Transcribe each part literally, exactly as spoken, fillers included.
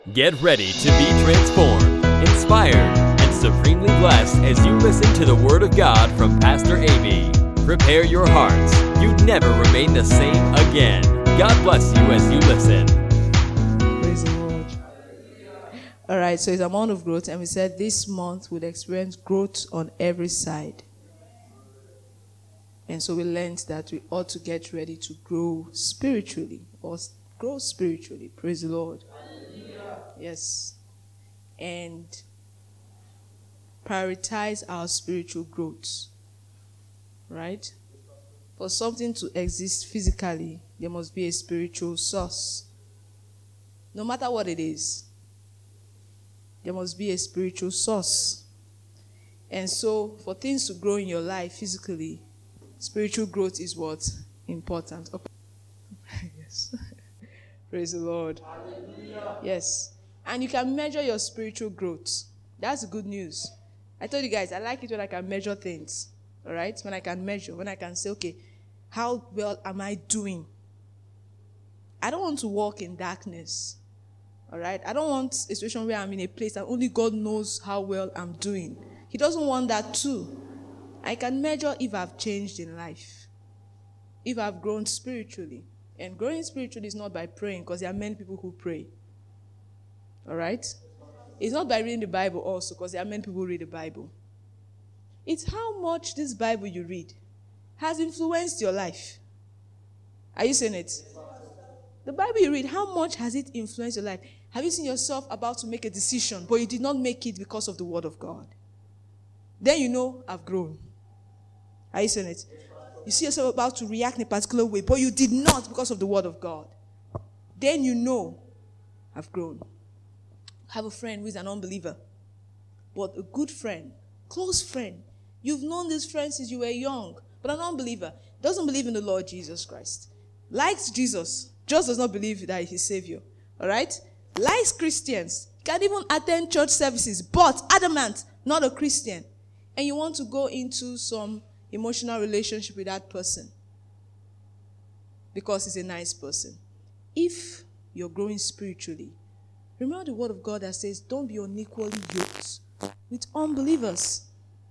Get ready to be transformed, inspired, and supremely blessed as you listen to the Word of God from Pastor A B. Prepare your hearts. You'd never remain the same again. God bless you as you listen. Praise the Lord. All right, so it's a month of growth, and we said this month we'll experience growth on every side. And so we learned that we ought to get ready to grow spiritually, or grow spiritually. Praise the Lord. Yes. And prioritize our spiritual growth. Right? For something to exist physically, there must be a spiritual source. No matter what it is, there must be a spiritual source. And so, for things to grow in your life physically, spiritual growth is what's important. Yes. Praise the Lord. Hallelujah. Yes. And you can measure your spiritual growth. That's the good news. I told you guys, I like it when I can measure things. All right? When I can measure, when I can say, okay, how well am I doing? I don't want to walk in darkness. All right? I don't want a situation where I'm in a place that only God knows how well I'm doing. He doesn't want that too. I can measure if I've changed in life, if I've grown spiritually. And growing spiritually is not by praying, because there are many people who pray. All right? It's not by reading the Bible also, because there are many people who read the Bible. It's how much this Bible you read has influenced your life. Are you saying it? The Bible you read, how much has it influenced your life? Have you seen yourself about to make a decision, but you did not make it because of the Word of God? Then you know, I've grown. Are you saying it? You see yourself about to react in a particular way, but you did not because of the Word of God. Then you know, I've grown. Have a friend who is an unbeliever, but a good friend, close friend. You've known this friend since you were young, but an unbeliever doesn't believe in the Lord Jesus Christ. Likes Jesus, just does not believe that he's Savior. All right? Likes Christians, can even attend church services, but adamant, not a Christian. And you want to go into some emotional relationship with that person because he's a nice person. If you're growing spiritually, remember the word of God that says, don't be unequally yoked with unbelievers.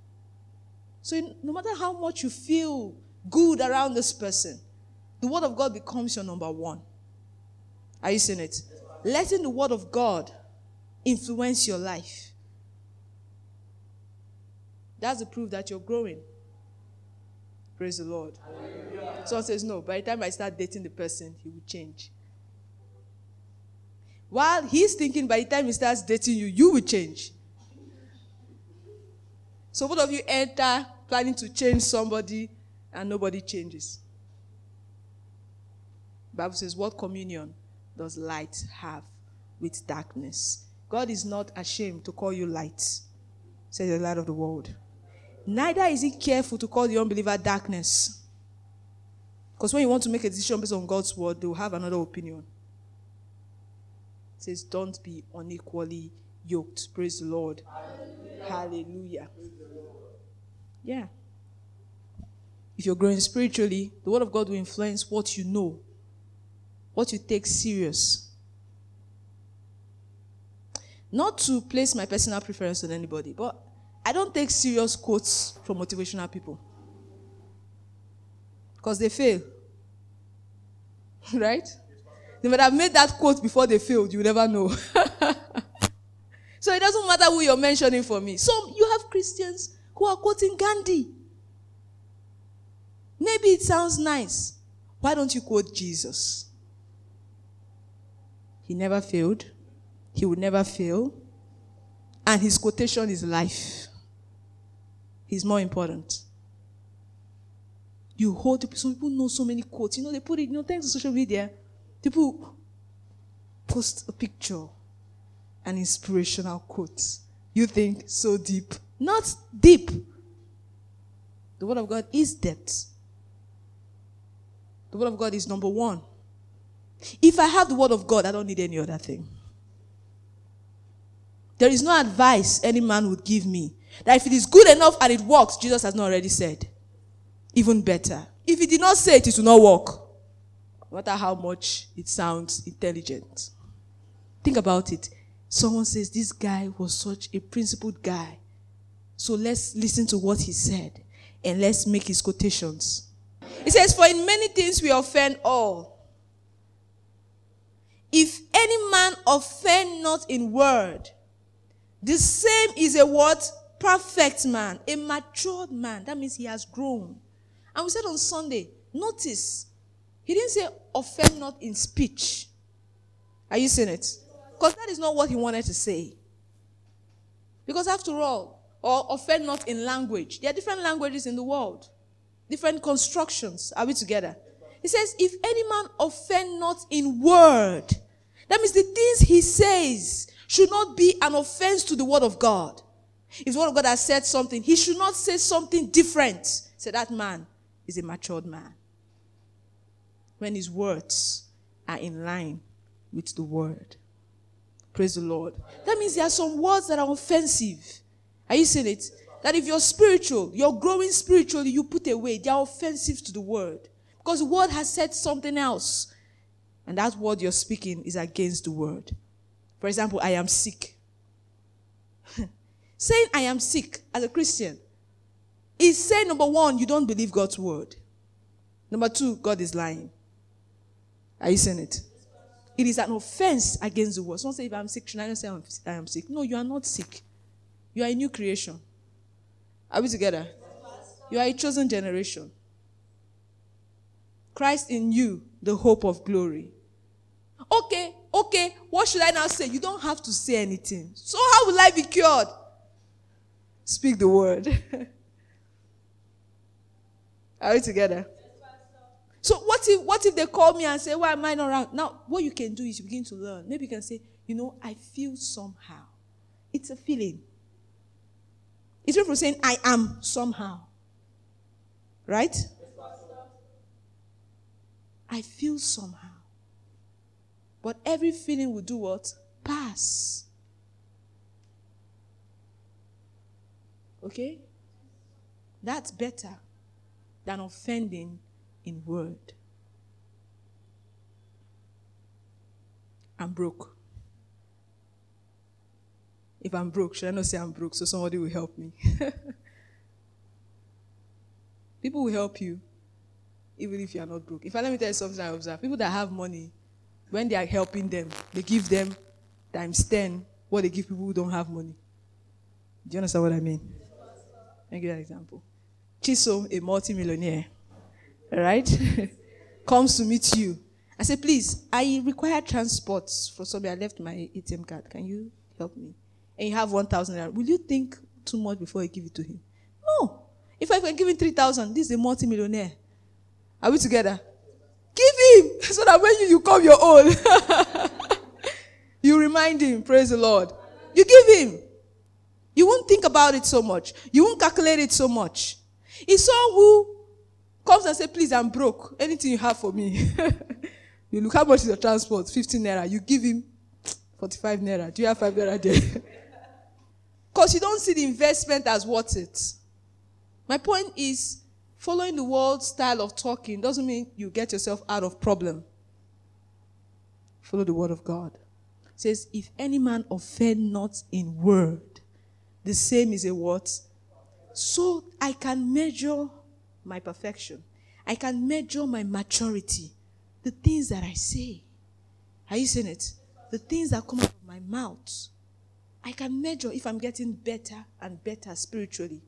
So no matter how much you feel good around this person, the word of God becomes your number one. Are you seeing it? Letting the word of God influence your life. That's the proof that you're growing. Praise the Lord. Hallelujah. Someone says, no, by the time I start dating the person, he will change. While he's thinking by the time he starts dating you, you will change. So both of you enter planning to change somebody and nobody changes. The Bible says, what communion does light have with darkness? God is not ashamed to call you light, says the light of the world. Neither is he careful to call the unbeliever darkness. Because when you want to make a decision based on God's word, they will have another opinion. It says, don't be unequally yoked. Praise the Lord. Hallelujah. Hallelujah. Yeah. If you're growing spiritually, the word of God will influence what you know, what you take serious. Not to place my personal preference on anybody, but I don't take serious quotes from motivational people. Because they fail. Right? They might have made that quote before they failed. You never know. So it doesn't matter who you're mentioning for me. So you have Christians who are quoting Gandhi. Maybe it sounds nice. Why don't you quote Jesus? He never failed. He will never fail. And his quotation is life. He's more important. You hold, some people know so many quotes. You know, they put it, you know, thanks to social media, people post a picture, an inspirational quote. You think so deep. Not deep. The word of God is depth. The word of God is number one. If I have the word of God, I don't need any other thing. There is no advice any man would give me that if it is good enough and it works, Jesus has not already said. Even better. If he did not say it, it will not work. No matter how much it sounds intelligent. Think about it. someone says, this guy was such a principled guy. So let's listen to what he said and let's make his quotations. He says, for in many things we offend all. If any man offend not in word, the same is a what? Perfect man, a matured man. That means he has grown. And we said on Sunday, notice, he didn't say offend not in speech. Are you seeing it? Because that is not what he wanted to say. Because after all, or offend not in language. There are different languages in the world. Different constructions. Are we together? He says, if any man offend not in word, that means the things he says should not be an offense to the word of God. If the word of God has said something, he should not say something different. So that man is a matured man. When his words are in line with the word. Praise the Lord. That means there are some words that are offensive. Are you seeing it? That if you're spiritual, you're growing spiritually, you put away. They are offensive to the word. Because the word has said something else. And that word you're speaking is against the word. For example, I am sick. Saying I am sick as a Christian is saying, number one, you don't believe God's word. Number two, God is lying. Are you seeing it? It is an offense against the word. Someone say, if I'm sick, should I not say I am sick? No, you are not sick. You are a new creation. Are we together? You are a chosen generation. Christ in you, the hope of glory. Okay, okay, what should I now say? You don't have to say anything. So how will I be cured? Speak the word. Are we together? So what if what if they call me and say, why am I not around? Now, what you can do is you begin to learn. Maybe you can say, you know, I feel somehow. It's a feeling. It's different from saying, I am somehow. Right? I feel somehow. But every feeling will do what? Pass. Okay? That's better than offending in word. I'm broke. If I'm broke, should I not say I'm broke so somebody will help me? People will help you even if you are not broke. If I let me tell you something I observe, people that have money, when they are helping them, they give them times ten what they give people who don't have money. Do you understand what I mean? Let me give you an example. Chiso, a multi-millionaire, right, comes to meet you. I say, please, I require transport for somebody. I left my A T M card. Can you help me? And you have one thousand naira. Will you think too much before you give it to him? No. If I can give him three thousand, this is a multi-millionaire. Are we together? Give him so that when you, you come your own, you remind him, praise the Lord. You give him. You won't think about it so much. You won't calculate it so much. It's someone who comes and says, please, I'm broke. Anything you have for me. You look, how much is your transport? fifteen naira. You give him forty-five naira. Do you have five naira there? Because you don't see the investment as worth it. My point is, following the world style of talking doesn't mean you get yourself out of problem. Follow the word of God. It says, if any man offend not in word, the same is a what? So I can measure my perfection. I can measure my maturity. The things that I say. Are you seeing it? The things that come out of my mouth. I can measure if I'm getting better and better spiritually.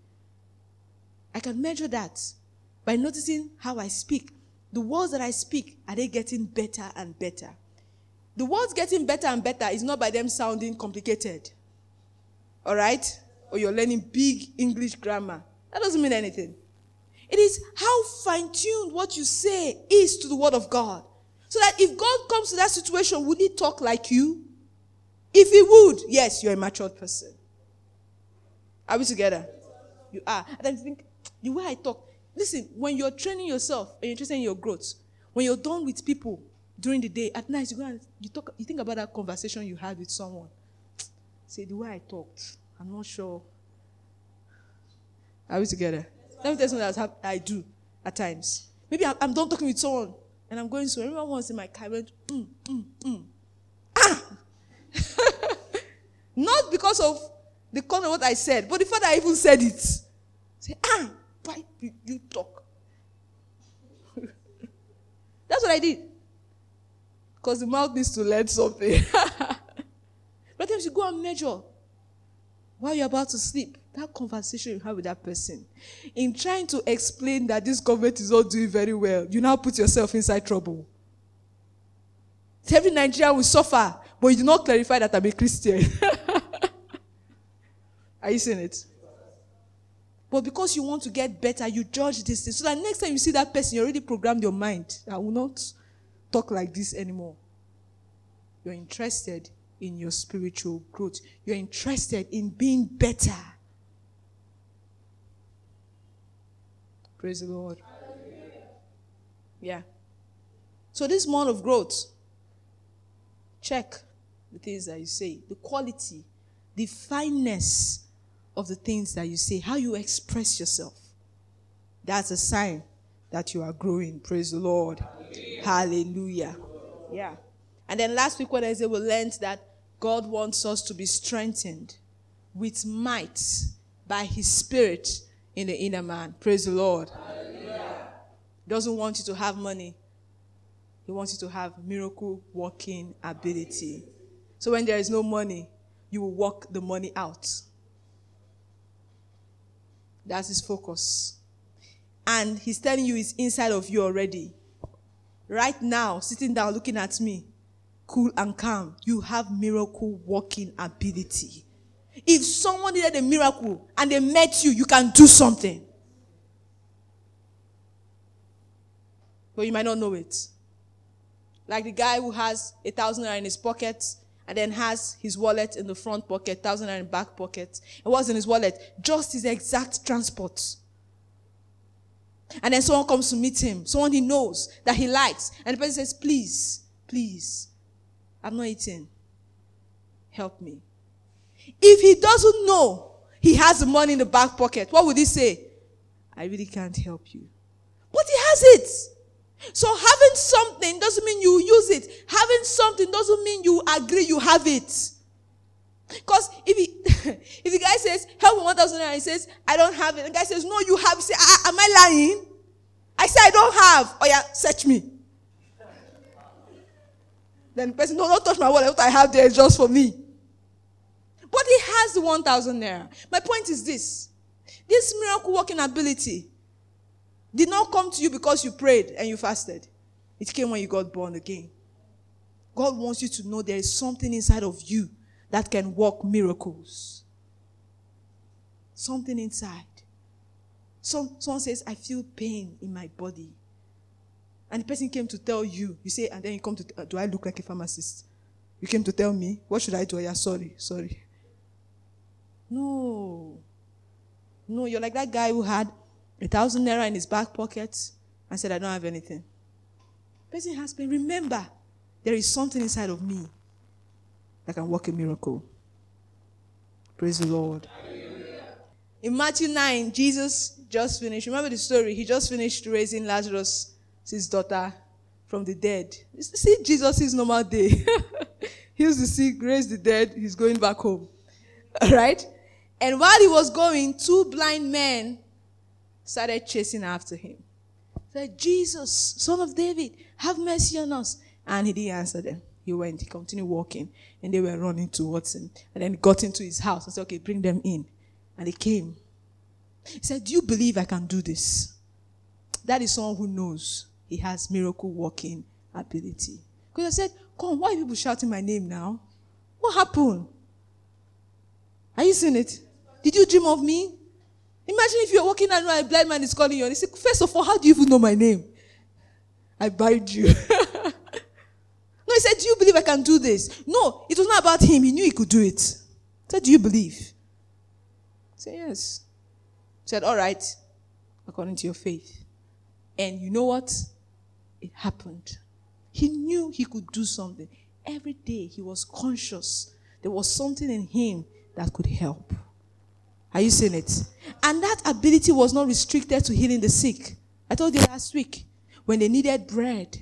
I can measure that by noticing how I speak. The words that I speak, are they getting better and better? The words getting better and better is not by them sounding complicated. All right? Or you're learning big English grammar. That doesn't mean anything. It is how fine-tuned what you say is to the word of God. So that if God comes to that situation, would he talk like you? If he would, yes, you're a matured person. Are we together? You are. And then you think, the way I talk. Listen, when you're training yourself and you're interested in your growth, when you're done with people during the day, at night you go and you talk, you think about that conversation you had with someone. Say, the way I talked, I'm not sure. Are we together? Let me tell you something that I do at times. Maybe I'm, I'm done talking with someone and I'm going so everyone wants in my car, I went, mm, mm, mm. Ah! because of the content of what I said. But the fact that I even said it, say, ah, why you, you talk? That's what I did. Because the mouth needs to learn something. But then you go and measure while you're about to sleep. That conversation you have with that person. In trying to explain that this government is not doing very well, you now put yourself inside trouble. Every Nigerian will suffer, but you do not clarify that I'm a Christian. Are you seeing it? But because you want to get better, you judge this thing. So that next time you see that person, you already programmed your mind. I will not talk like this anymore. You're interested in your spiritual growth. You're interested in being better. Praise the Lord. Yeah. So this month of growth, check the things that you say, the quality, the fineness of the things that you say, how you express yourself. That's a sign that you are growing. Praise the Lord. Hallelujah. Hallelujah. Yeah. And then last week when I said we learned that God wants us to be strengthened with might by his spirit in the inner man. Praise the Lord. Hallelujah. He doesn't want you to have money. He wants you to have miracle working ability. So when there is no money, you will work the money out. That's his focus. And he's telling you it's inside of you already. Right now, sitting down looking at me, cool and calm, you have miracle working ability. If someone did a miracle and they met you, you can do something. But you might not know it. Like the guy who has a thousand naira in his pocket and then has his wallet in the front pocket, thousand naira in the back pocket. It was in his wallet, just his exact transport. And then someone comes to meet him, someone he knows that he likes, and the person says, please, please, I'm not eating. Help me. If he doesn't know he has the money in the back pocket, what would he say? I really can't help you. But he has it. So having something doesn't mean you use it. Having something doesn't mean you agree you have it. Because if he, if the guy says, help me one thousand naira, he says, I don't have it. The guy says, no, you have. You say, ah, am I lying? I say, I don't have. Oh yeah, search me. Then the person, no, don't touch my wallet. What I have there is just for me. But he has the one thousand naira. My point is this. This miracle working ability did not come to you because you prayed and you fasted. It came when you got born again. God wants you to know there is something inside of you that can work miracles. Something inside. Some, someone says, I feel pain in my body. And the person came to tell you. You say, and then you come to, uh, do I look like a pharmacist? You came to tell me, what should I do? Yeah, sorry, sorry. No. No, you're like that guy who had a thousand naira in his back pocket and said, I don't have anything. The person has pain. Remember, there is something inside of me that can work a miracle. Praise the Lord. Hallelujah. In Matthew nine, Jesus just finished. Remember the story? He just finished raising Lazarus, his daughter, from the dead. See Jesus' normal day. He used to see, raise the dead. He's going back home. All right? And while he was going, two blind men started chasing after him. Said, Jesus, son of David, have mercy on us. And he didn't answer them. He went, he continued walking, and they were running towards him. And then he got into his house and said, okay, bring them in. And they came. He said, do you believe I can do this? That is someone who knows he has miracle working ability. Because I said, come on, why are people shouting my name now? What happened? Are you seeing it? Did you dream of me? Imagine if you're walking and a blind man is calling you. And he said, first of all, how do you even know my name? I buried you. No, he said, do you believe I can do this? No, it was not about him. He knew he could do it. He said, do you believe? I said, yes. He said, all right, according to your faith. And you know what? It happened. He knew he could do something. Every day he was conscious. There was something in him that could help. Are you seeing it? And that ability was not restricted to healing the sick. I told you last week, when they needed bread,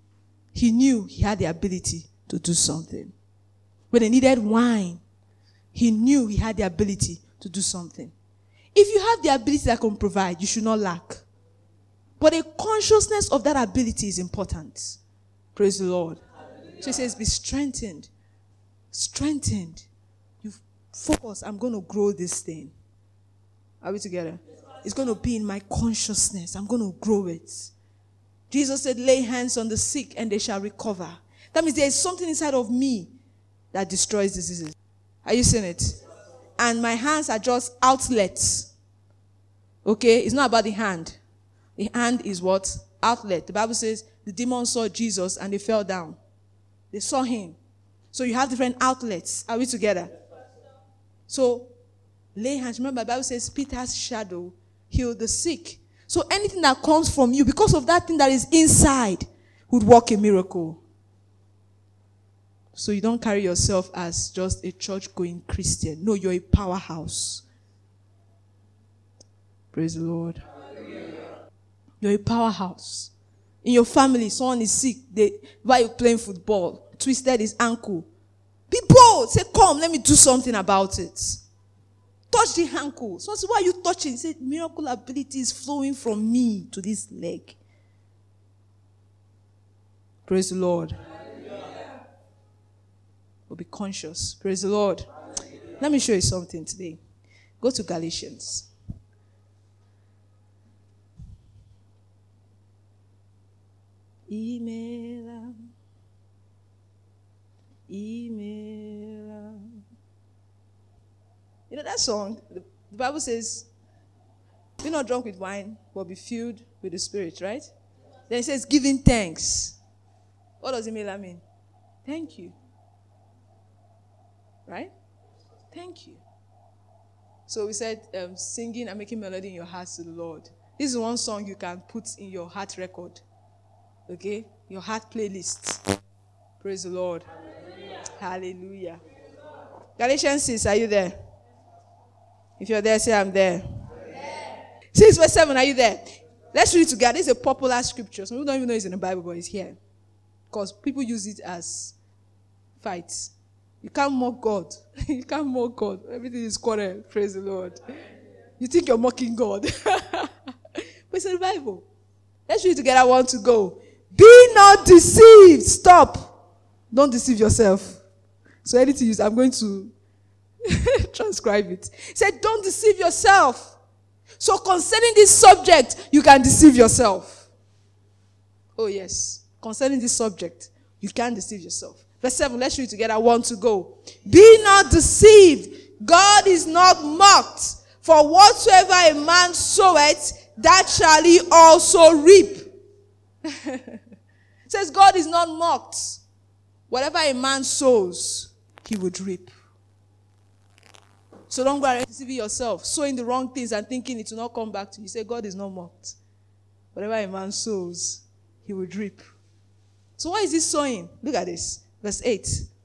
he knew he had the ability to do something. When they needed wine, he knew he had the ability to do something. If you have the ability that can provide, you should not lack. But a consciousness of that ability is important. Praise the Lord. Hallelujah. So he says, be strengthened. Strengthened. You focus, I'm going to grow this thing. Are we together? It's going to be in my consciousness. I'm going to grow it. Jesus said, lay hands on the sick and they shall recover. That means there is something inside of me that destroys diseases. Are you seeing it? And my hands are just outlets. Okay? It's not about the hand. The hand is what? Outlet. The Bible says the demons saw Jesus and they fell down. They saw him. So you have different outlets. Are we together? So, lay hands. Remember, the Bible says Peter's shadow healed the sick. So anything that comes from you, because of that thing that is inside, would work a miracle. So you don't carry yourself as just a church-going Christian. No, you're a powerhouse. Praise the Lord. You're a powerhouse. In your family, someone is sick. They, while you're playing football, twisted his ankle. Be bold. Say, come, let me do something about it. Touch the ankle. So why are you touching? Say, miracle ability is flowing from me to this leg. Praise the Lord. We'll be conscious. Praise the Lord. Let me show you something today. Go to Galatians. Email. Email. You know that song? The Bible says, be not drunk with wine, but be filled with the Spirit, right? Then it says, giving thanks. What does email mean? Thank you. Right? Thank you. So we said um, singing and making melody in your heart to the Lord. This is one song you can put in your heart record. Okay? Your heart playlist. Praise the Lord. Hallelujah. Hallelujah. Galatians six, are you there? If you're there, say I'm there. Yeah. six verse seven, are you there? Let's read it together. This is a popular scripture. Some people don't even know it's in the Bible, but it's here. Because people use it as fights. You can't mock God. You can't mock God. Everything is quarrel. Praise the Lord. You think you're mocking God. But it's in the Bible. Let's read it together. I want to go. Be not deceived. Stop. Don't deceive yourself. So anything you say, I'm going to transcribe it. He said, don't deceive yourself. So concerning this subject, you can deceive yourself. Oh yes. Concerning this subject, you can deceive yourself. Verse seven, let's read it together. I want to go. Be not deceived. God is not mocked. For whatsoever a man soweth, that shall he also reap. It says God is not mocked. Whatever a man sows, he would reap. So don't go around deceiving yourself, sowing the wrong things and thinking it will not come back to you. Say God is not mocked. Whatever a man sows, he would reap. So what is he sowing? Look at this. Verse eight.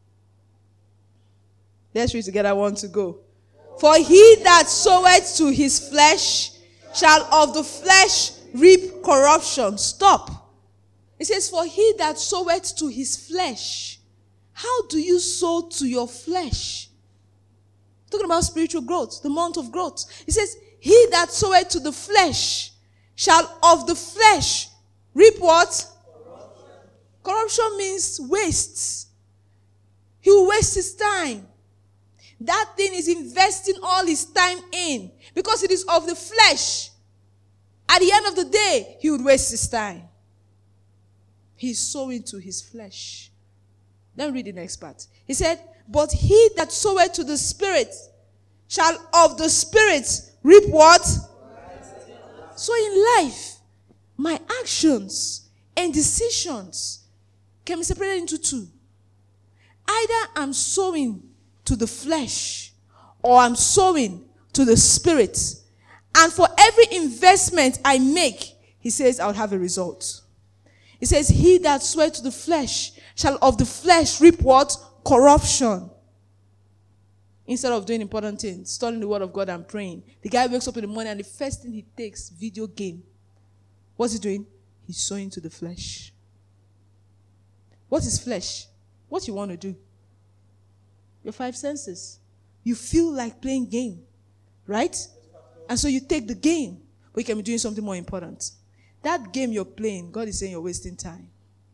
Let's read together. I want to go. For he that soweth to his flesh shall of the flesh reap corruption. Stop. It says, for he that soweth to his flesh. How do you sow to your flesh? Talking about spiritual growth, the month of growth. It says, he that soweth to the flesh shall of the flesh reap what? Corruption. Corruption means wastes. He will waste his time. That thing is investing all his time in. Because it is of the flesh. At the end of the day, he would waste his time. He's sowing to his flesh. Let me read the next part. He said, but he that soweth to the Spirit shall of the Spirit reap what? So in life, my actions and decisions can be separated into two. Either I'm sowing to the flesh or I'm sowing to the Spirit. And for every investment I make, he says I'll have a result. He says, he that soweth to the flesh shall of the flesh reap what? Corruption. Instead of doing important things, studying the word of God and praying, the guy wakes up in the morning and the first thing he takes, video game. What's he doing? He's sowing to the flesh. What is flesh? What you want to do? Your five senses. you feel like playing game, right? And so you take the game, but you can be doing something more important. That game you're playing, God is saying you're wasting time.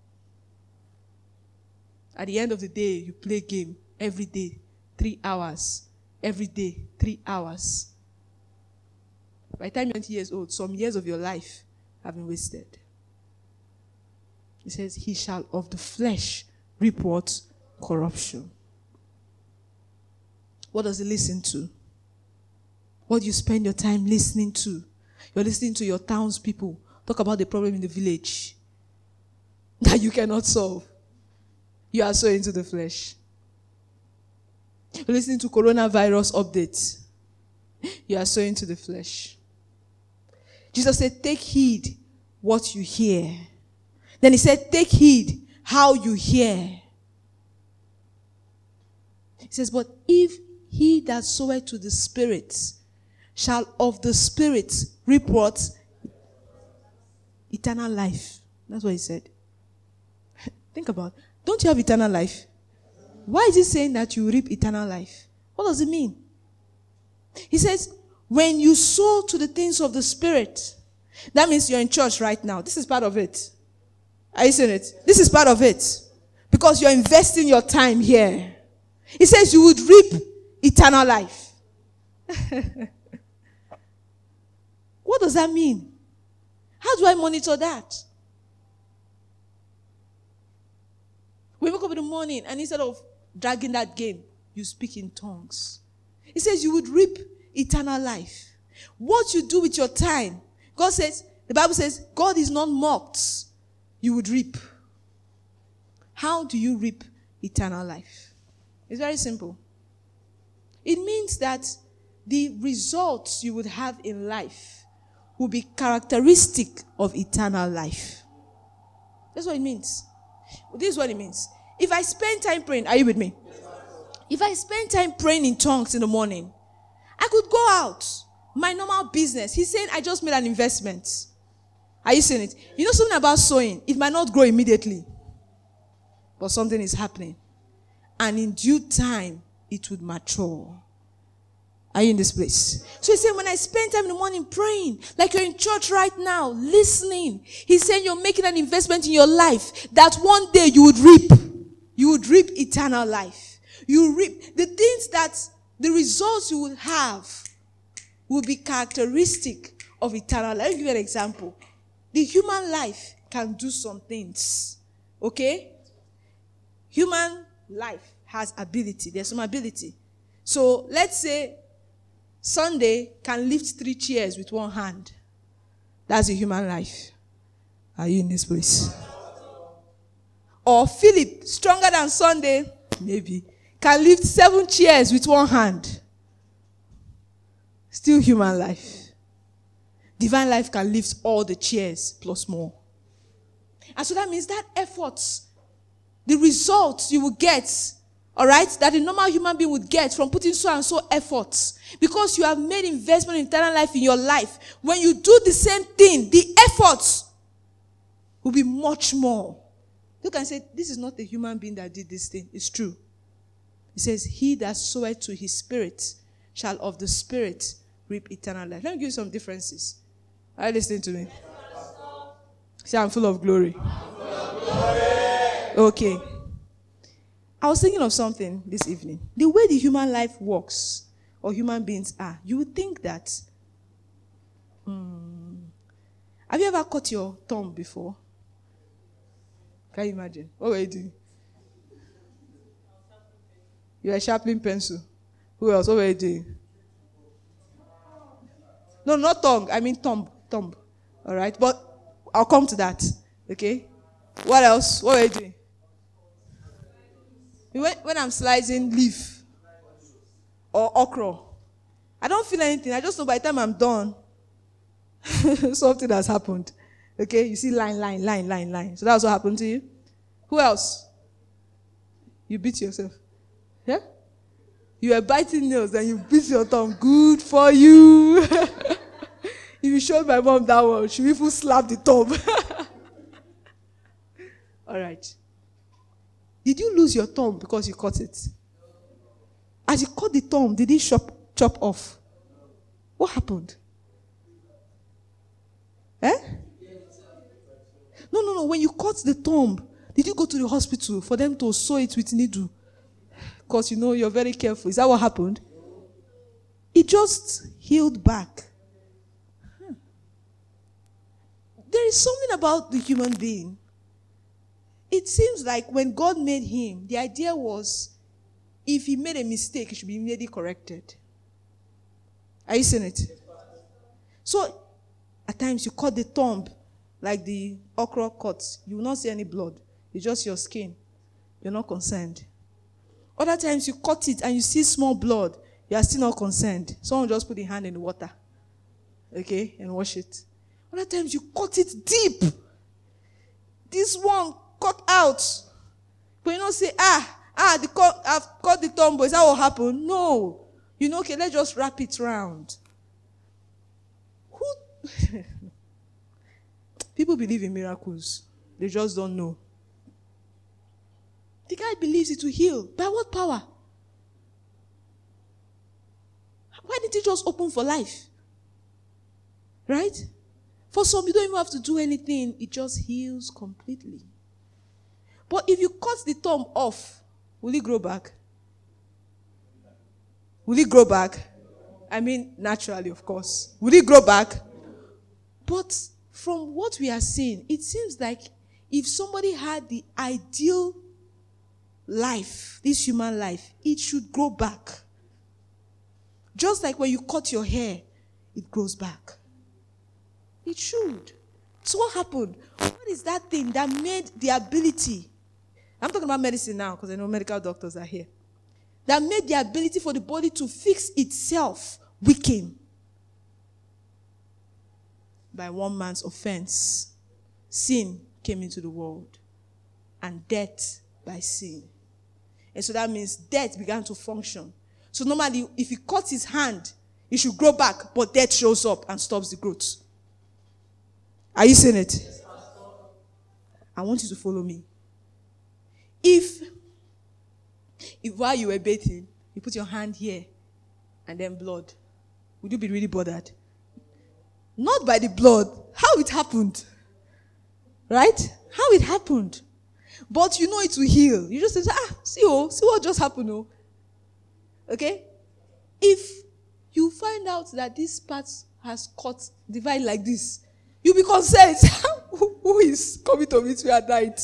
At the end of the day, you play game every day, three hours. Every day, three hours. By the time you're twenty years old, some years of your life have been wasted. He says, he shall of the flesh reap what? Corruption. What does he listen to? What do you spend your time listening to? You're listening to your townspeople talk about the problem in the village that you cannot solve. You are so into the flesh. You're listening to coronavirus updates. You are so into the flesh. Jesus said, take heed what you hear. Then he said, take heed how you hear. He says, but if he that soweth to the Spirit shall of the Spirit reap what? Eternal life. That's what he said. Think about it. Don't you have eternal life? Why is he saying that you reap eternal life? What does it mean? He says, when you sow to the things of the Spirit, that means you're in church right now. This is part of it. Are you seeing it? This is part of it. Because you're investing your time here. He says you would reap eternal life. What does that mean? How do I monitor that? We wake up in the morning and instead of dragging that game, you speak in tongues. He says you would reap eternal life. What you do with your time, God says, the Bible says, God is not mocked. You would reap. How do you reap eternal life? It's very simple. It means that the results you would have in life will be characteristic of eternal life. That's what it means. This is what it means. If I spend time praying, are you with me? If I spend time praying in tongues in the morning, I could go out, my normal business. He's saying, I just made an investment. Are you seeing it? You know something about sowing? It might not grow immediately, but something is happening. And in due time, it would mature. Are you in this place? So he's saying, when I spend time in the morning praying, like you're in church right now, listening, he's saying you're making an investment in your life that one day you would reap. You would reap eternal life. You reap the things that the results you will have will be characteristic of eternal life. Let me give you an example. The human life can do some things. Okay? Human life has ability. There's some ability. So let's say Sunday can lift three chairs with one hand. That's a human life. Are you in this place? Or Philip, stronger than Sunday, maybe, can lift seven chairs with one hand. Still human life. Divine life can lift all the chairs plus more. And so that means that effort, the results you will get, all right, that a normal human being would get from putting so and so efforts, because you have made investment in eternal life in your life. When you do the same thing, the efforts will be much more. You can say, this is not a human being that did this thing. It's true. It says, he that soweth to his spirit shall of the spirit reap eternal life. Let me give you some differences. Are you listening to me? Say, I'm full of glory. I'm full of glory. Okay. I was thinking of something this evening. The way the human life works, or human beings are, you would think that, hmm, have you ever cut your thumb before? Can you imagine? What were you doing? You were sharpening pencil. Who else? What were you doing? No, not tongue. I mean thumb. Thumb. All right? But I'll come to that. Okay? What else? What were you doing? When, when I'm slicing leaf or okra, I don't feel anything. I just know by the time I'm done, something has happened. Okay? You see line, line, line, line, line. So that's what happened to you. Who else? You beat yourself. Yeah? You were biting nails and you beat your thumb. Good for you. If you showed my mom that one, she will even slap the thumb. All right. Did you lose your thumb because you cut it? As he cut the thumb, did he chop, chop off? What happened? Eh? No, no, no. When you cut the thumb, did you go to the hospital for them to sew it with needle? Because you know you're very careful. Is that what happened? It just healed back. Hmm. There is something about the human being. It seems like when God made him, the idea was if he made a mistake, it should be immediately corrected. Are you seeing it? So, at times you cut the thumb like the okra cuts. You will not see any blood. It's just your skin. You're not concerned. Other times you cut it and you see small blood. You are still not concerned. Someone just put the hand in the water. Okay? And wash it. Other times you cut it deep. This one cut out. But you don't say, ah, ah, the cut, I've cut the thumb, but is that what happened? No. You know, okay, let's just wrap it round. Who? People believe in miracles. They just don't know. The guy believes it will heal. By what power? Why didn't he just open for life? Right? For some, you don't even have to do anything. It just heals completely. But if you cut the thumb off, will it grow back? Will it grow back? I mean, naturally, of course. Will it grow back? But from what we are seeing, it seems like if somebody had the ideal life, this human life, it should grow back. Just like when you cut your hair, it grows back. It should. So what happened? What is that thing that made the ability? I'm talking about medicine now because I know medical doctors are here. That made the ability for the body to fix itself weaken. By one man's offense, sin came into the world. And death by sin. And so that means death began to function. So normally, if he cuts his hand, it should grow back, but death shows up and stops the growth. Are you seeing it? Yes, I want you to follow me. If, if while you were bathing, you put your hand here and then blood, would you be really bothered? Not by the blood, how it happened. Right? How it happened. But you know it will heal. You just say, ah, see, oh, see what just happened, oh. Okay? If you find out that this part has cut, divided like this, you'll be concerned. Who is coming to meet me at night?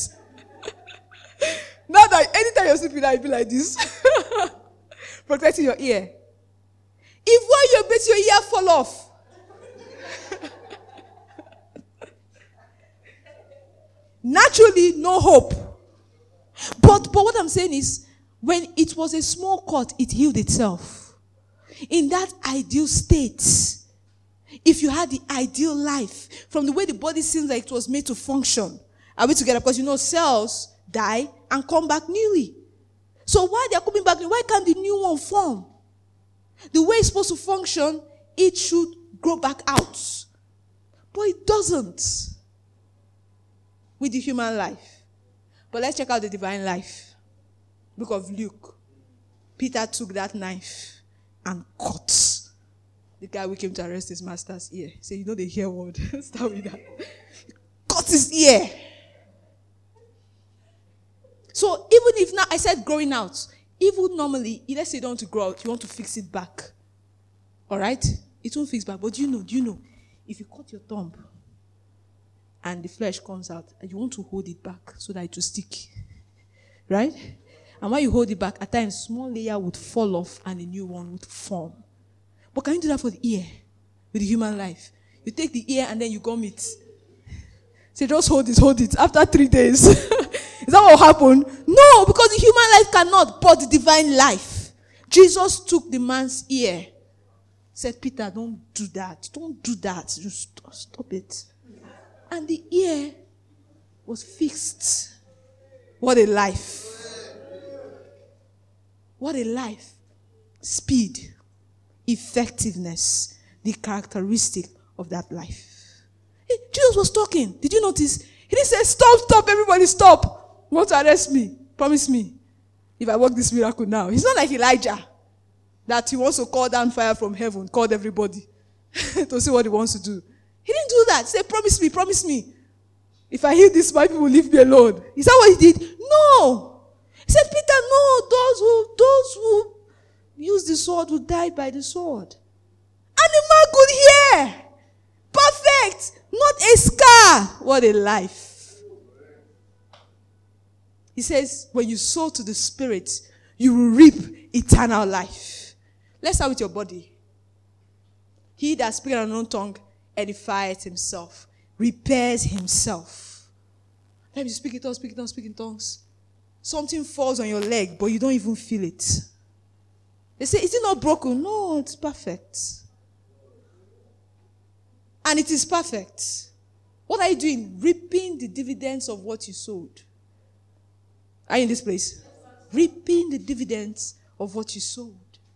Now that anytime you're sleeping, I'll be like this. Protecting your ear. If while you're bathing, your ear fall off. Naturally, no hope. But, but what I'm saying is, when it was a small cut, it healed itself. In that ideal state, if you had the ideal life, from the way the body seems like it was made to function, are we together? Because you know cells die and come back newly. So why they are coming back, why can't the new one form? The way it's supposed to function, it should grow back out. But it doesn't. With the human life. But let's check out the divine life. Book of Luke. Peter took that knife and cut the guy who came to arrest his master's ear. Say, so you know the ear word. Start with that. Cut his ear. So even if now, I said growing out. Even normally, let's say you don't want to grow out, you want to fix it back. Alright? It won't fix back. But do you know, do you know, if you cut your thumb, and the flesh comes out, and you want to hold it back so that it will stick. Right? And when you hold it back, at times, small layer would fall off and a new one would form. But can you do that for the ear? With the human life? You take the ear and then you gum it. Say, just hold it, hold it. After three days. Is that what happened? No, because the human life cannot, but the divine life. Jesus took the man's ear. Said, Peter, don't do that. Don't do that. Just stop it. And the ear was fixed. What a life. What a life. Speed. Effectiveness. The characteristic of that life. Hey, Jesus was talking. Did you notice? He didn't say, stop, stop, everybody stop. You want to arrest me? Promise me. If I work this miracle now. He's not like Elijah. that he wants to call down fire from heaven, called everybody to see what he wants to do. He didn't do that. He said, promise me, promise me. If I heal this, my people will leave me alone. Is that what he did? No. He said, Peter, no, those who, those who use the sword will die by the sword. And the man could hear. Perfect. Not a scar. What a life. He says, when you sow to the Spirit, you will reap eternal life. Let's start with your body. He that speaks in an unknown tongue edifies himself, repairs himself. Let me speak in tongues, speak in tongues, speak in tongues. Something falls on your leg, but you don't even feel it. They say, is it not broken? No, it's perfect. And it is perfect. What are you doing? Reaping the dividends of what you sowed. Are you in this place? Reaping the dividends of what you sowed.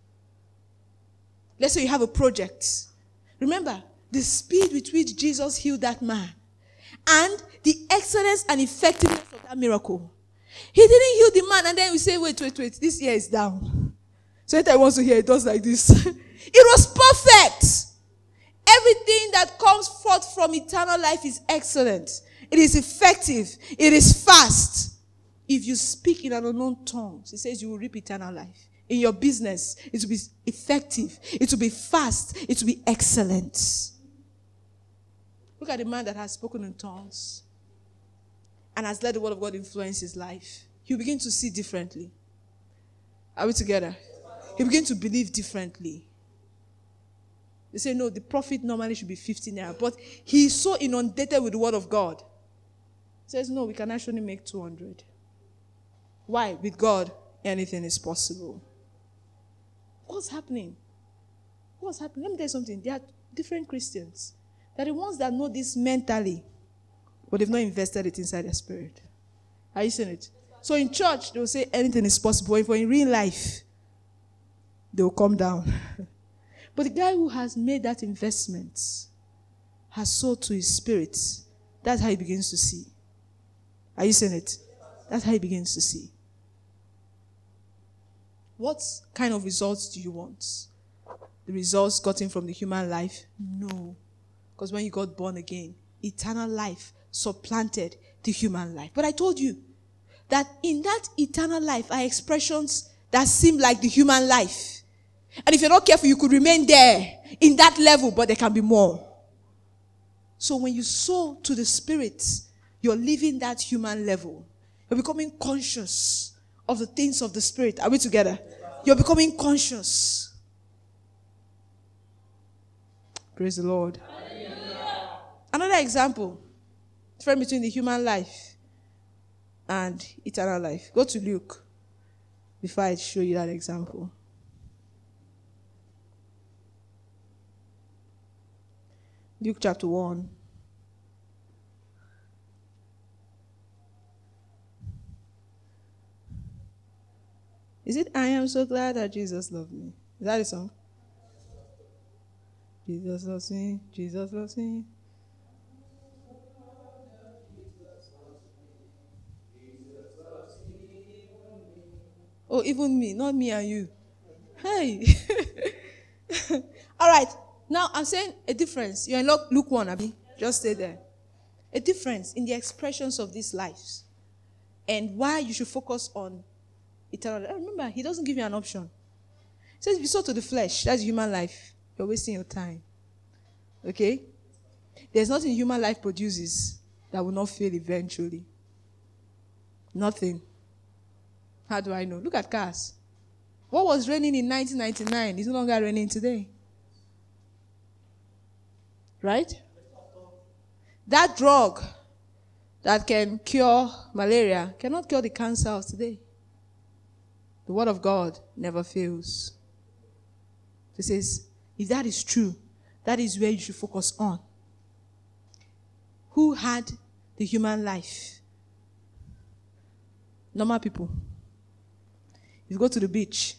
Let's say you have a project. Remember, the speed with which Jesus healed that man and the excellence and effectiveness of that miracle. He didn't heal the man and then we say, wait, wait, wait, this ear is down. So anytime he wants to hear, it does like this. It was perfect. Everything that comes forth from eternal life is excellent. It is effective. It is fast. If you speak in an unknown tongue, it says you will reap eternal life. In your business, it will be effective. It will be fast. It will be excellent. Look at the man that has spoken in tongues and has let the word of God influence his life. He'll begin to see differently. Are we together? He'll begin to believe differently. They say, no, the profit normally should be fifty naira. But he is so inundated with the word of God. He says, no, we can actually make two hundred. Why? With God, anything is possible. What's happening? What's happening? Let me tell you something. There are different Christians. They're the ones that know this mentally, but they've not invested it inside their spirit. Are you seeing it? So in church, they'll say anything is possible. If in real life, they'll come down. But the guy who has made that investment has sold to his spirit. That's how he begins to see. Are you seeing it? That's how he begins to see. What kind of results do you want? The results gotten from the human life? No. Because when you got born again, eternal life supplanted the human life. But I told you that in that eternal life are expressions that seem like the human life. And if you're not careful, you could remain there in that level, but there can be more. So when you sow to the Spirit, you're living that human level. You're becoming conscious of the things of the Spirit. Are we together? You're becoming conscious. Praise the Lord. Hallelujah. Another example. Difference between the human life and eternal life. Go to Luke before I show you that example. Luke chapter one. Is it I am so glad that Jesus loved me? Is that the song? Jesus loves me, Jesus loves me. Oh, even me, not me and you. Hey. All right. Now, I'm saying a difference. You're in Luke one, Abi. Just stay there. A difference in the expressions of these lives. And why you should focus on eternal life. Remember, he doesn't give you an option. He says, if you sow to the flesh, that's human life. You're wasting your time. Okay? There's nothing human life produces that will not fail eventually. Nothing. How do I know? Look at cars. What was raining in nineteen ninety-nine is no longer raining today. Right? That drug that can cure malaria cannot cure the cancer of today. The word of God never fails. He says, if that is true, that is where you should focus on. Who had the human life? Normal people. If you go to the beach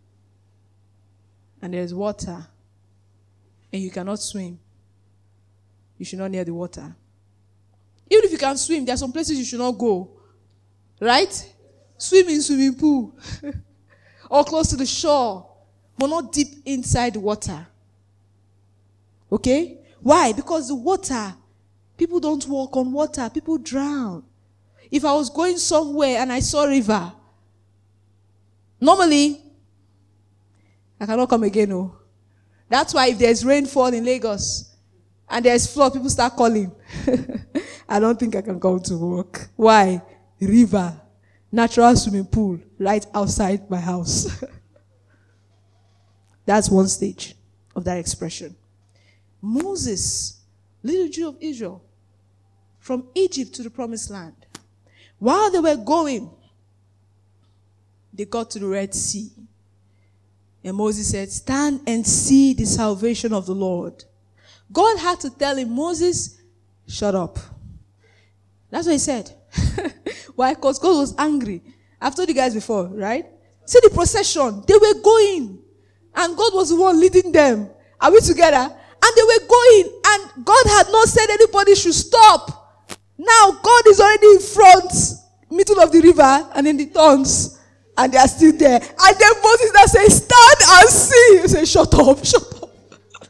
and there's water and you cannot swim, you should not near the water. Even if you can swim, there are some places you should not go. Right? Swim in swimming pool. Or close to the shore. but not deep inside the water. Okay? Why? Because the water, people don't walk on water. People drown. If I was going somewhere and I saw a river, normally, I cannot come again. No. That's why if there's rainfall in Lagos and there's flood, people start calling. I don't think I can come to work. Why? River, natural swimming pool, right outside my house. That's one stage of that expression. Moses, little Jew of Israel, from Egypt to the promised land. While they were going, they got to the Red Sea. And Moses said, stand and see the salvation of the Lord. God had to tell him, Moses, shut up. That's what he said. Why? Because God was angry. I've told you guys before, right? See the procession. They were going. And God was the one leading them. Are we together? And they were going. And God had not said anybody should stop. Now God is already in front, middle of the river, and in the thorns. And they are still there. And then Moses now says, stand and see. He said, shut up, shut up.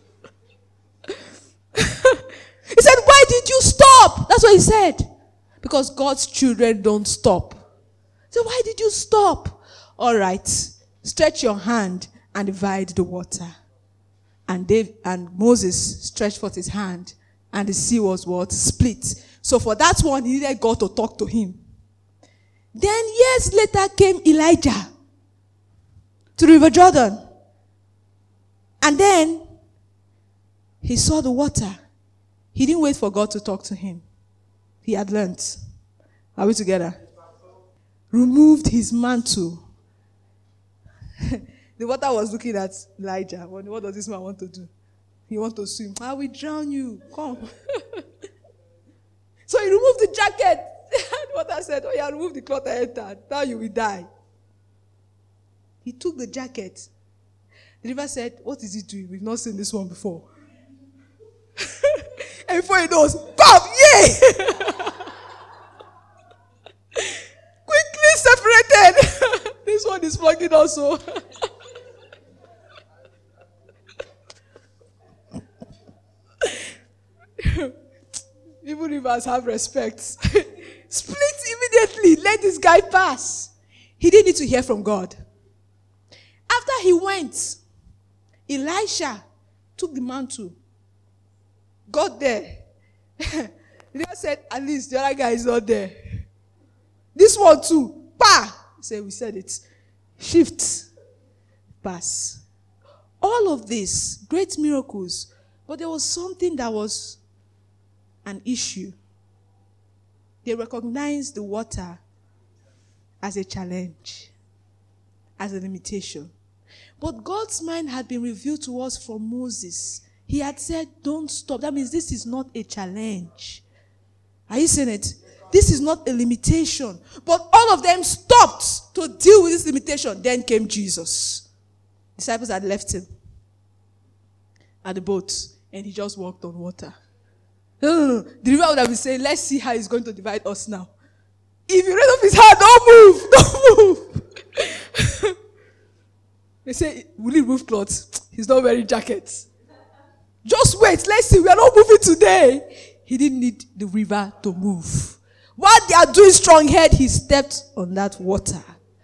He said, why did you stop? That's what he said. Because God's children don't stop. So why did you stop? All right. Stretch your hand and divide the water. And Dave and Moses stretched forth his hand. And the sea was what? Split. So for that one, he needed God to talk to him. Then years later came Elijah to the River Jordan. And then he saw the water. He didn't wait for God to talk to him. He had learned. Are we together? Removed his mantle. The water was looking at Elijah. What does this man want to do? He wants to swim. I will drown you. Come. So he removed the jacket. The water said, oh yeah, remove the cloth and enter. Now you will die. He took the jacket. The river said, what is he doing? We've not seen this one before. And before he knows, bam, yay! Quickly separated. This one is plugging also. Even rivers have respect. Split immediately. Let this guy pass. He didn't need to hear from God. After he went, Elisha took the mantle. Got there. He just said, at least the other guy is not there. This one too. Pa! He said, we said it. Shift. Pass. All of this, great miracles. But there was something that was an issue. They recognized the water as a challenge, as a limitation. But God's mind had been revealed to us from Moses. He had said, don't stop. That means this is not a challenge. Are you seeing it? This is not a limitation. But all of them stopped to deal with this limitation. Then came Jesus. Disciples had left him at the boat, and he just walked on water. No, no, no. The river would have been saying, let's see how he's going to divide us now. If you raise up his hand, don't move. Don't move. They say, will he remove clothes? He's not wearing jackets. Just wait. Let's see. We are not moving today. He didn't need the river to move. While they are doing strong head, he stepped on that water.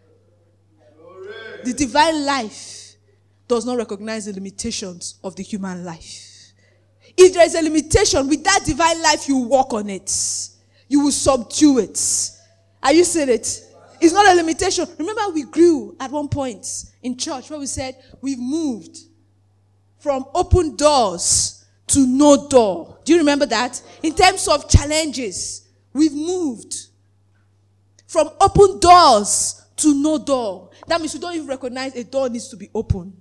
The divine life does not recognize the limitations of the human life. If there is a limitation, with that divine life, you walk on it. You will subdue it. Are you seeing it? It's not a limitation. Remember, we grew at one point in church where we said we've moved from open doors to no door. Do you remember that? In terms of challenges, we've moved from open doors to no door. That means we don't even recognize a door needs to be open.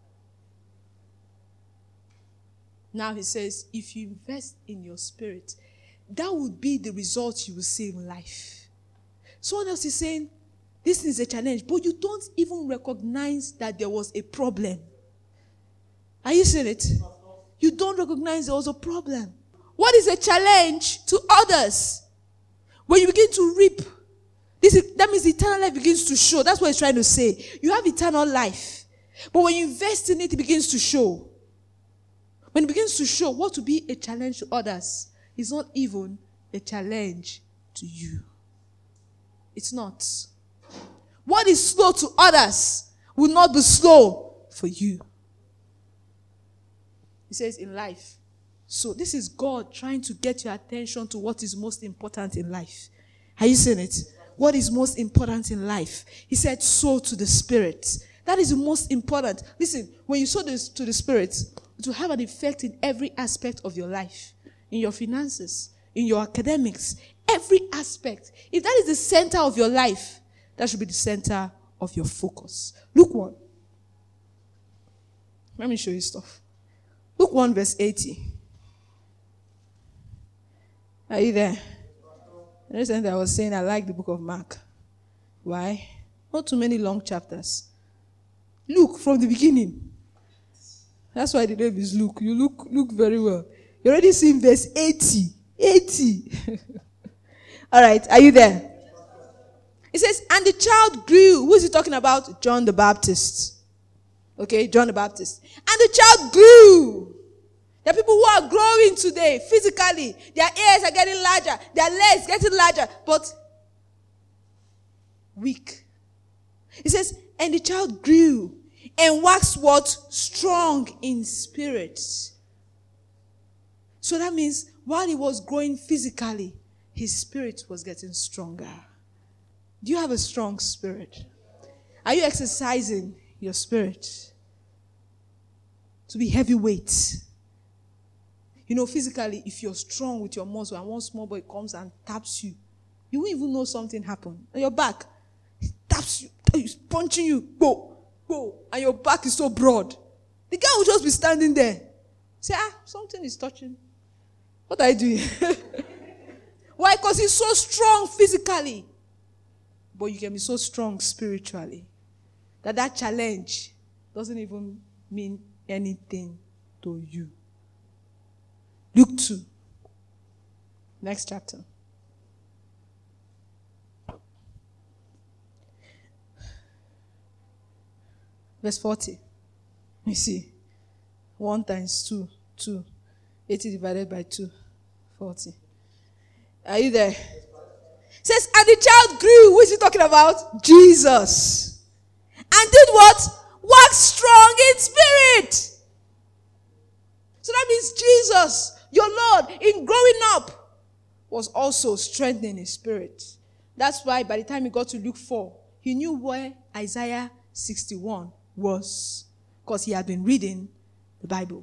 Now he says, if you invest in your spirit, that would be the result you will see in life. Someone else is saying, this is a challenge, but you don't even recognize that there was a problem. Are you seeing it? You don't recognize there was a problem. What is a challenge to others? When you begin to reap, this is, that means eternal life begins to show. That's what he's trying to say. You have eternal life. But when you invest in it, it begins to show. When it begins to show, what will be a challenge to others is not even a challenge to you. It's not. What is slow to others will not be slow for you. He says in life. So this is God trying to get your attention to what is most important in life. Are you seeing it? What is most important in life? He said, sow to the Spirit. That is the most important. Listen, when you sow this to the Spirit, it will have an effect in every aspect of your life. In your finances, in your academics, every aspect. If that is the center of your life, that should be the center of your focus. Luke one. Let me show you stuff. Luke one verse eighty. Are you there? Recently I was saying I like the book of Mark. Why? Not too many long chapters. Luke from the beginning. That's why the name is Luke. You look look very well. You already seen verse eighty. eighty. All right, are you there? It says, and the child grew. Who is he talking about? John the Baptist. Okay, John the Baptist. And the child grew. There are people who are growing today physically. Their ears are getting larger. Their legs getting larger. But weak. It says, and the child grew and waxed what? Strong in spirit. So that means while he was growing physically, his spirit was getting stronger. Do you have a strong spirit? Are you exercising your spirit to be heavyweight? You know, physically, if you're strong with your muscle and one small boy comes and taps you, you won't even know something happened. On your back, he taps you, he's punching you, go, go, and your back is so broad. The guy will just be standing there. Say, ah, something is touching. What are you doing? Why? Because he's so strong physically. But you can be so strong spiritually that that challenge doesn't even mean anything to you. Luke two. Next chapter. Verse forty. You see. One times two. Two. eighty divided by two. forty. Are you there? It says, and the child grew. Who is he talking about? Jesus. And did what? Wax strong in spirit. So that means Jesus, your Lord, in growing up, was also strengthening his spirit. That's why by the time he got to Luke four, he knew where Isaiah sixty-one was. Because he had been reading the Bible.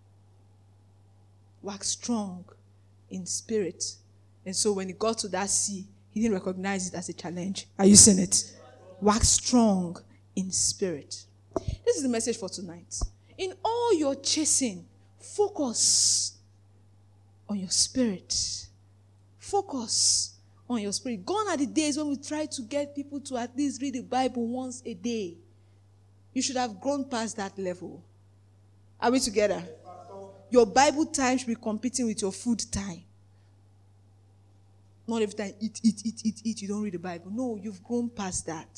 Wax strong in spirit. And so when he got to that sea, he didn't recognize it as a challenge. Are you seeing it? Wax strong in spirit. This is the message for tonight. In all your chasing, focus on your spirit. Focus on your spirit. Gone are the days when we try to get people to at least read the Bible once a day. You should have grown past that level. Are we together? Your Bible time should be competing with your food time. Not every time, eat, eat, eat, eat, eat, you don't read the Bible. No, you've grown past that.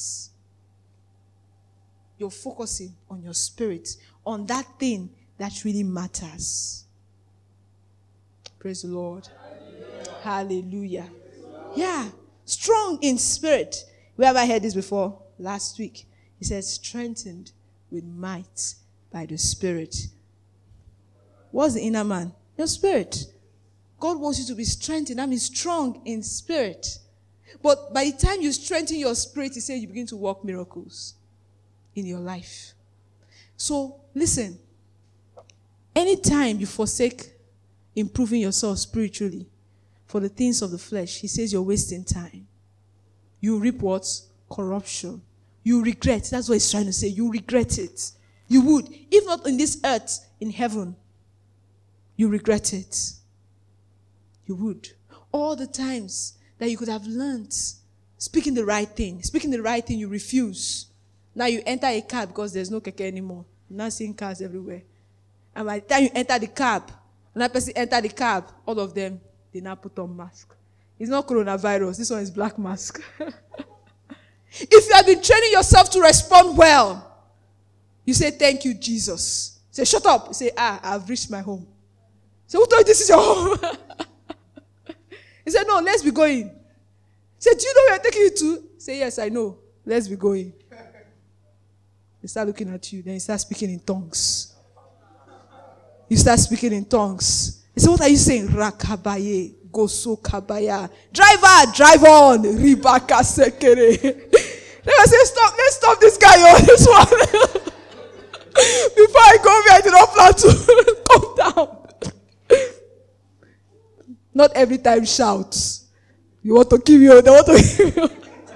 You're focusing on your spirit, on that thing that really matters. Praise the Lord. Hallelujah. Hallelujah. Yeah. Strong in spirit. We have I heard this before? Last week. He said, strengthened with might by the Spirit. What's the inner man? Your spirit. God wants you to be strengthened. That means strong in spirit. But by the time you strengthen your spirit, he said you begin to work miracles in your life. So, listen. Anytime you forsake improving yourself spiritually for the things of the flesh, he says you're wasting time. You reap what? Corruption. You regret. That's what he's trying to say. You regret it. You would. If not in this earth, in heaven, you regret it. You would. All the times that you could have learned speaking the right thing. Speaking the right thing, you refuse. Now you enter a cab because there's no keke anymore. You're not seeing cars everywhere. And by the time you enter the cab, another person enter the cab, all of them, they now put on mask. It's not coronavirus. This one is black mask. If you have been training yourself to respond well, You say, thank you, Jesus. Say, shut up. You say, ah, I've reached my home. Say, who told you this is your home? He said, no, let's be going. He said, do you know where I'm taking you to? Say, yes, I know. Let's be going. They start looking at you. Then you start speaking in tongues. You start speaking in tongues. He said, what are you saying? Rakabaye, goso kabaya. Driver, drive on. Ribaka sekere. Then I say, stop, let's stop this guy on this one. Before I go over, I did not plan to come down. Not every time shout. You want to kill me? They want to kill you.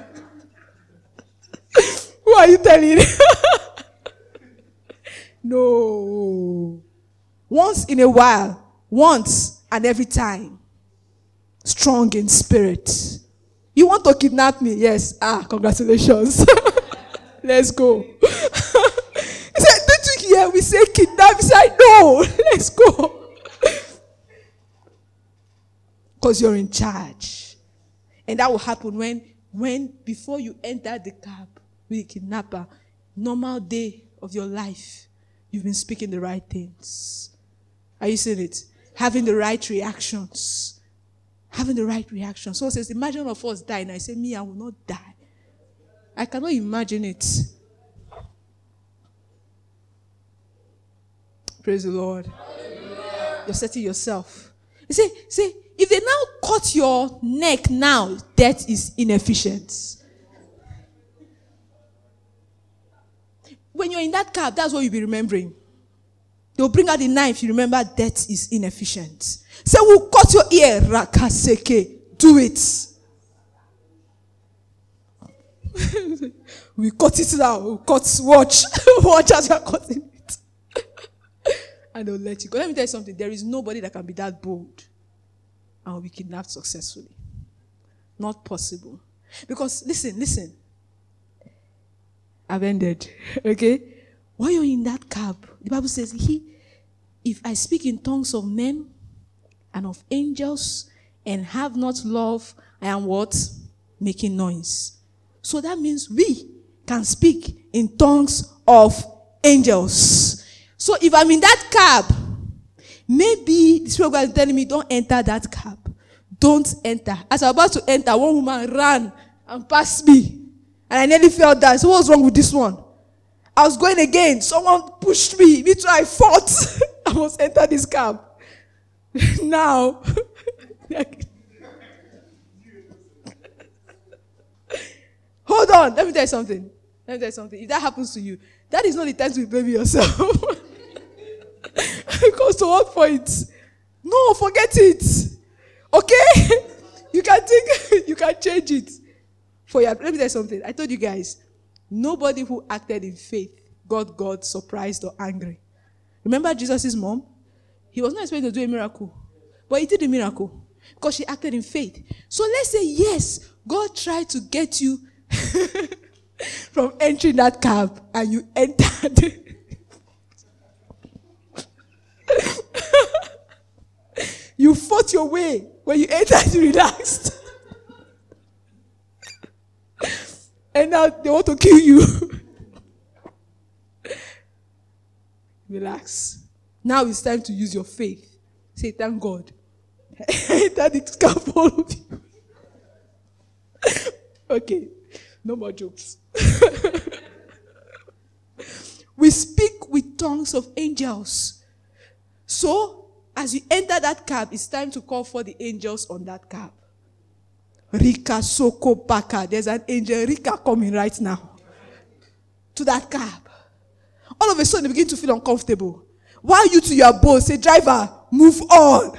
Who are you telling? No. Once in a while. Once and every time. Strong in spirit. You want to kidnap me? Yes. Ah, congratulations. Let's go. He said, don't you hear? We say kidnap. He said, no. Let's go. Because you're in charge. And that will happen when, when before you enter the cab with a kidnapper, normal day of your life, you've been speaking the right things. Are you seeing it? Having the right reactions. Having the right reactions. So it says, imagine of us dying. I say, me, I will not die. I cannot imagine it. Praise the Lord. Hallelujah. You're setting yourself. You say, say, if they now cut your neck now, death is inefficient. When you're in that cab, that's what you'll be remembering. They'll bring out the knife, you remember death is inefficient. Say, we'll cut your ear, rakaseke. Do it. We cut it now. We'll cut, watch. Watch as you're cutting it. And they'll let you go. Let me tell you something. There is nobody that can be that bold and will be kidnapped successfully. Not possible. Because, listen, listen. I've ended. Okay? While you're in that cab, the Bible says, he, if I speak in tongues of men and of angels and have not love, I am what? Making noise. So that means we can speak in tongues of angels. So if I'm in that cab, maybe the Spirit of God is telling me, don't enter that cab. Don't enter. As I was about to enter, one woman ran and passed me. And I nearly fell down. So what's wrong with this one? I was going again. Someone pushed me. Me too, I fought. I must enter this cab. Now. Hold on. Let me tell you something. Let me tell you something. If that happens to you, that is not the time to blame yourself. Because to what point? No, forget it. Okay? You can think, you can change it. For your, let me tell you something. I told you guys, nobody who acted in faith got God surprised or angry. Remember Jesus' mom? He was not expecting to do a miracle. But he did a miracle. Because she acted in faith. So let's say, yes, God tried to get you from entering that cab and you entered. You fought your way. When you entered, you relaxed. And now they want to kill you. Relax. Now it's time to use your faith. Say, thank God. That it can follow you. Okay. No more jokes. We speak with tongues of angels. So, as you enter that cab, it's time to call for the angels on that cab. Rika Soko Baka. There's an angel, Rika, coming right now to that cab. All of a sudden, they begin to feel uncomfortable. While you to your boss say, driver, move on.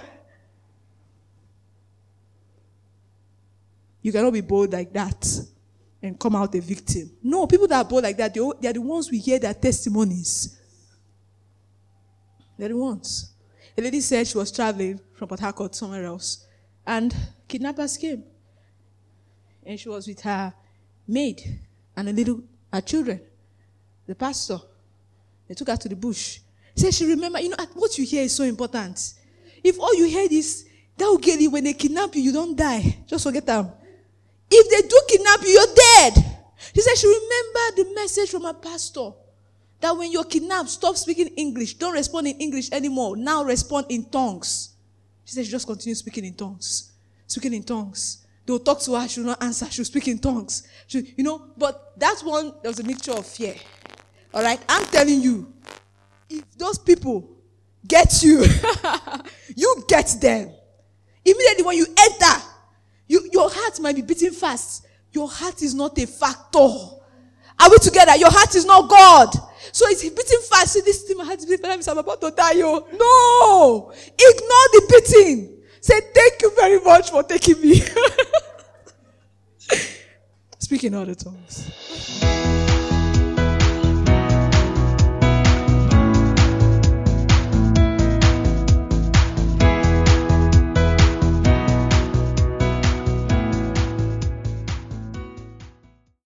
You cannot be bold like that and come out a victim. No, people that are bold like that, they are the ones we hear their testimonies. They're the ones. A lady said she was traveling from Port Harcourt somewhere else, and kidnappers came. And she was with her maid and a little, her children. The pastor, they took her to the bush. He said, she remember, you know, what you hear is so important. If all you heard is, that will get you, when they kidnap you, you don't die. Just forget them. If they do kidnap you, you're dead. She said she remembered the message from her pastor That when you're kidnapped, stop speaking English. Don't respond in English anymore. Now respond in tongues. She said she just continue speaking in tongues. Speaking in tongues. They'll talk to her, she'll not answer. She'll speak in tongues. She, you know, but that one, there was a mixture of fear. All right? I'm telling you, if those people get you, you get them. Immediately when you enter, you, your heart might be beating fast. Your heart is not a factor. Are we together? Your heart is not God. So it's beating fast. See, this thing, my heart is beating fast. I'm about to die. Oh. No. Ignore the beating. Say, thank you very much for taking me. Speak in other tongues.